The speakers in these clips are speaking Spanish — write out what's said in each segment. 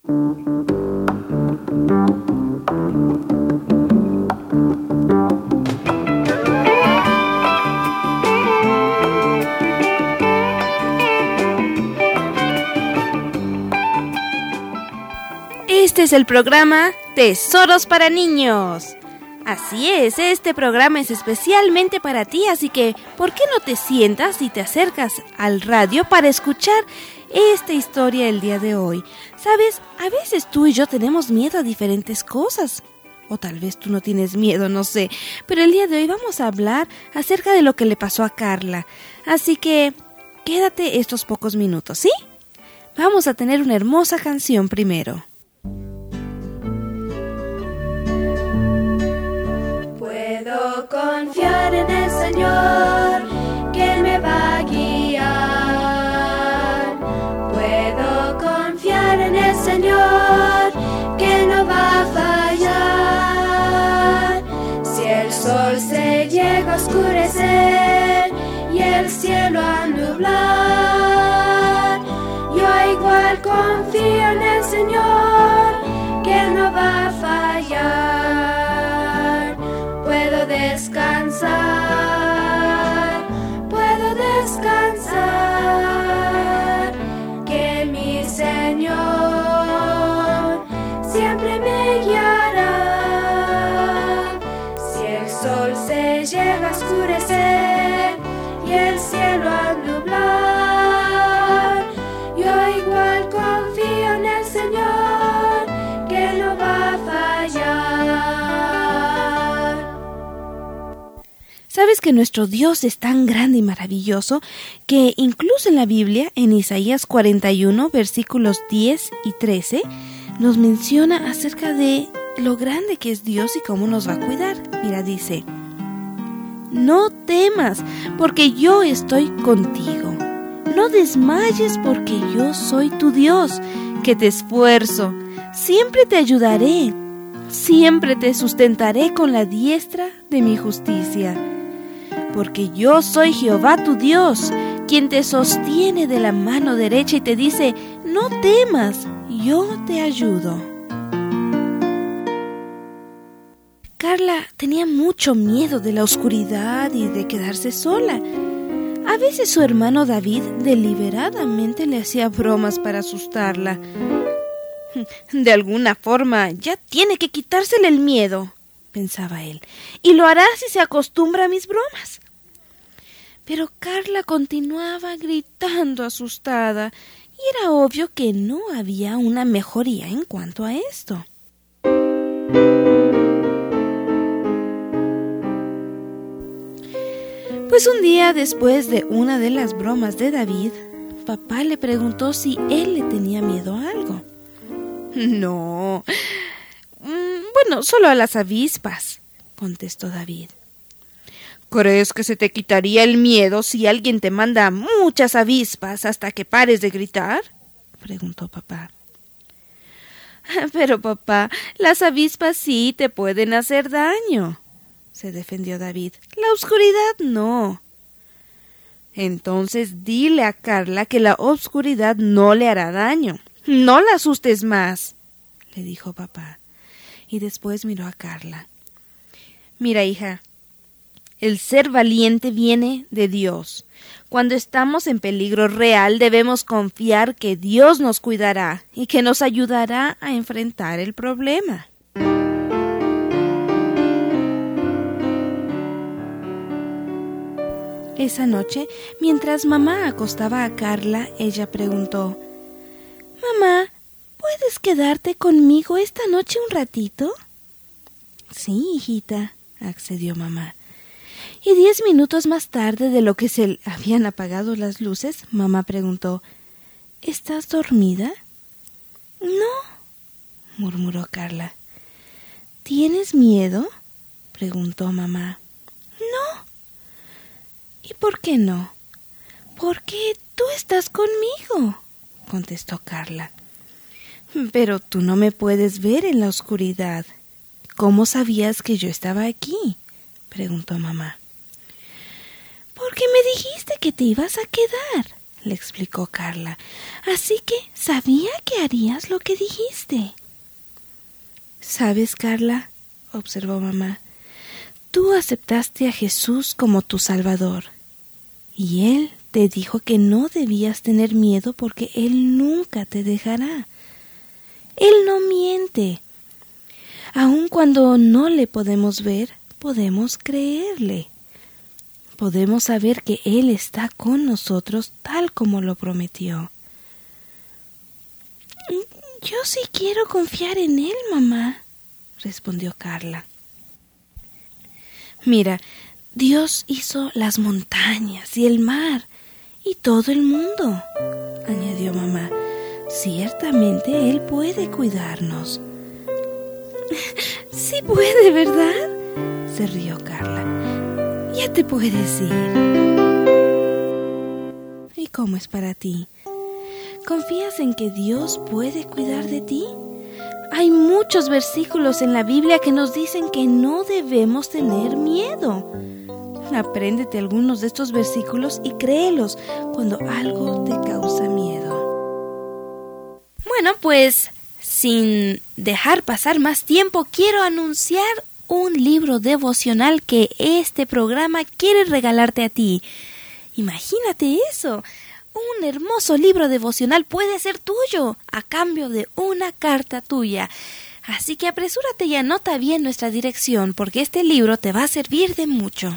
Este es el programa Tesoros para Niños. Así es, este programa es especialmente para ti, así que ¿por qué no te sientas y te acercas al radio para escuchar esta historia el día de hoy? ¿Sabes? A veces tú y yo tenemos miedo a diferentes cosas. O tal vez tú no tienes miedo, no sé. Pero el día de hoy vamos a hablar acerca de lo que le pasó a Carla. Así que quédate estos pocos minutos, ¿sí? Vamos a tener una hermosa canción primero. Puedo confiar en el Señor, que Él me va a guiar. Puedo confiar en el Señor, que no va a fallar. Si el sol se llega a oscurecer y el cielo a nublar, yo igual confío en el Señor, que Él no va a fallar. Puedo descansar, que mi Señor siempre me guiará. Si el sol se llega a oscurecer y el cielo a nublar, yo igual confío en el Señor, que no va a fallar. ¿Sabes que nuestro Dios es tan grande y maravilloso que incluso en la Biblia, en Isaías 41, versículos 10 y 13, nos menciona acerca de lo grande que es Dios y cómo nos va a cuidar? Mira, dice: no temas, porque yo estoy contigo. No desmayes, porque yo soy tu Dios, que te esfuerzo. Siempre te ayudaré. Siempre te sustentaré con la diestra de mi justicia. Porque yo soy Jehová tu Dios, quien te sostiene de la mano derecha y te dice: no temas, yo te ayudo. Carla tenía mucho miedo de la oscuridad y de quedarse sola. A veces su hermano David deliberadamente le hacía bromas para asustarla. De alguna forma ya tiene que quitársele el miedo, pensaba él, y lo hará si se acostumbra a mis bromas. Pero Carla continuaba gritando asustada, y era obvio que no había una mejoría en cuanto a esto. Pues un día después de una de las bromas de David, papá le preguntó si él le tenía miedo a algo. No, bueno, solo a las avispas, contestó David. ¿Crees que se te quitaría el miedo si alguien te manda muchas avispas hasta que pares de gritar?, preguntó papá. Pero papá, las avispas sí te pueden hacer daño, se defendió David. La oscuridad no. Entonces dile a Carla que la oscuridad no le hará daño. No la asustes más, le dijo papá. Y después miró a Carla. Mira, hija, el ser valiente viene de Dios. Cuando estamos en peligro real, debemos confiar que Dios nos cuidará y que nos ayudará a enfrentar el problema. Esa noche, mientras mamá acostaba a Carla, ella preguntó: «Mamá, ¿puedes quedarte conmigo esta noche un ratito?» «Sí, hijita», accedió mamá. Y 10 minutos más tarde de lo que se habían apagado las luces, mamá preguntó: «¿Estás dormida?» «No», murmuró Carla. «¿Tienes miedo?», preguntó mamá. «No». «¿Y por qué no?» «Porque tú estás conmigo», contestó Carla. «Pero tú no me puedes ver en la oscuridad. ¿Cómo sabías que yo estaba aquí?», preguntó mamá. «Porque me dijiste que te ibas a quedar. le explicó Carla. Así que sabía que harías lo que dijiste. ¿Sabes, Carla?, observó mamá. Tú aceptaste a Jesús como tu Salvador. Y Él te dijo que no debías tener miedo porque Él nunca te dejará. Él no miente. Aun cuando no le podemos ver, podemos creerle. Podemos saber que Él está con nosotros tal como lo prometió. Yo sí quiero confiar en Él, mamá, respondió Carla. Mira, Dios hizo las montañas y el mar y todo el mundo, añadió mamá. Ciertamente Él puede cuidarnos. Sí puede, ¿verdad?, se rió Carla. Ya te puedes ir. ¿Y cómo es para ti? ¿Confías en que Dios puede cuidar de ti? Hay muchos versículos en la Biblia que nos dicen que no debemos tener miedo. Apréndete algunos de estos versículos y créelos cuando algo te causa miedo. Bueno, pues sin dejar pasar más tiempo, quiero anunciar un libro devocional que este programa quiere regalarte a ti. Imagínate eso. Un hermoso libro devocional puede ser tuyo a cambio de una carta tuya. Así que apresúrate y anota bien nuestra dirección porque este libro te va a servir de mucho.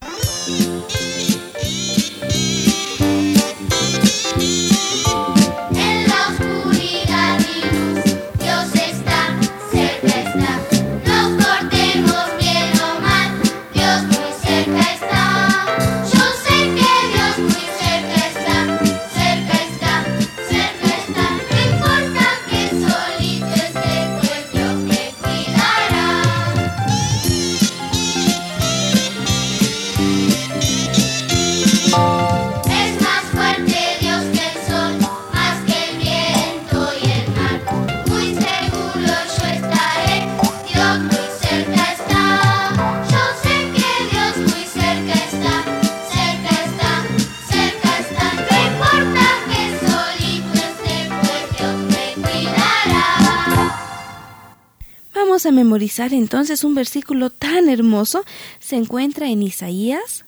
Vamos a memorizar entonces un versículo tan hermoso. Se encuentra en Isaías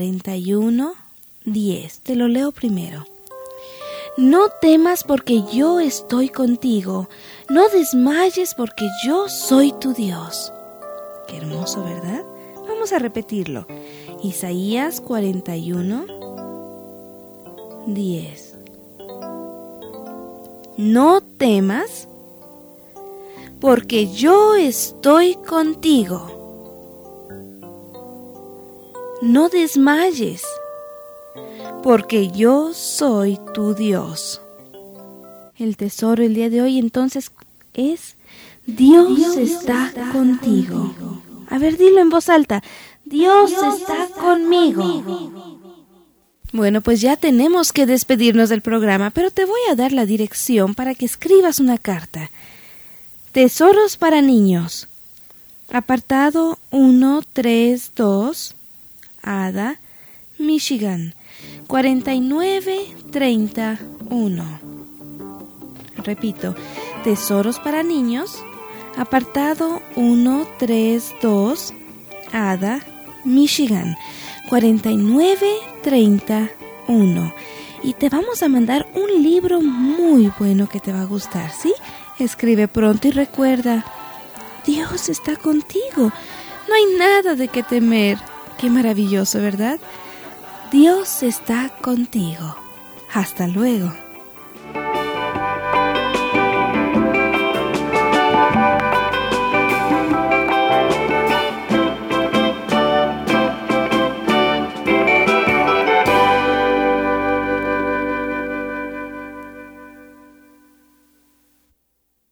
41:10. Te lo leo primero. No temas porque yo estoy contigo. No desmayes porque yo soy tu Dios. Qué hermoso, ¿verdad? Vamos a repetirlo. Isaías 41:10. No temas porque yo estoy contigo. No desmayes, porque yo soy tu Dios. El tesoro el día de hoy entonces es Dios está contigo. A ver, dilo en voz alta. Dios está conmigo. Bueno, pues ya tenemos que despedirnos del programa, pero te voy a dar la dirección para que escribas una carta. Tesoros para niños. Apartado 132, Ada, Michigan, 4931. Repito, Tesoros para niños. Apartado 132, Ada, Michigan, 4931. Y te vamos a mandar un libro muy bueno que te va a gustar, ¿sí? Escribe pronto y recuerda, Dios está contigo. No hay nada de qué temer. Qué maravilloso, ¿verdad? Dios está contigo. Hasta luego.